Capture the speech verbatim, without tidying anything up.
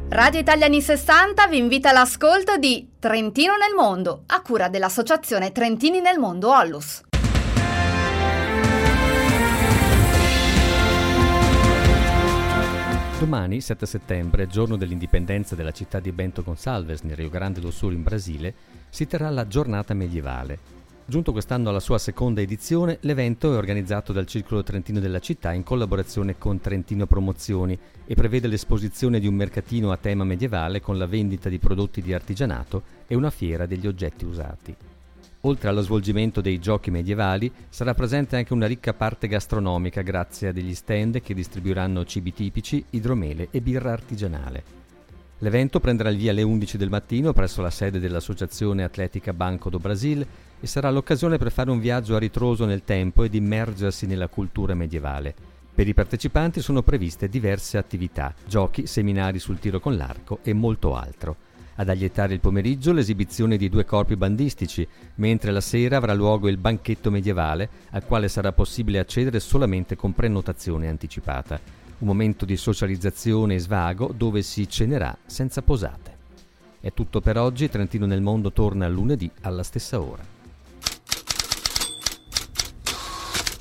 Radio Italia anni sessanta vi invita all'ascolto di Trentino nel mondo, a cura dell'associazione Trentini nel mondo Ollus. Domani, sette settembre, giorno dell'indipendenza della città di Bento Gonçalves, nel Rio Grande do Sul in Brasile, si terrà la giornata medievale. Giunto quest'anno alla sua seconda edizione, l'evento è organizzato dal Circolo Trentino della città in collaborazione con Trentino Promozioni e prevede l'esposizione di un mercatino a tema medievale con la vendita di prodotti di artigianato e una fiera degli oggetti usati. Oltre allo svolgimento dei giochi medievali, sarà presente anche una ricca parte gastronomica grazie a degli stand che distribuiranno cibi tipici, idromele e birra artigianale. L'evento prenderà il via alle undici del mattino presso la sede dell'Associazione Atletica Banco do Brasil e sarà l'occasione per fare un viaggio a ritroso nel tempo ed immergersi nella cultura medievale. Per i partecipanti sono previste diverse attività, giochi, seminari sul tiro con l'arco e molto altro. Ad allietare il pomeriggio l'esibizione di due corpi bandistici, mentre la sera avrà luogo il banchetto medievale, al quale sarà possibile accedere solamente con prenotazione anticipata. Un momento di socializzazione e svago dove si cenerà senza posate. È tutto per oggi, Trentino nel mondo torna lunedì alla stessa ora.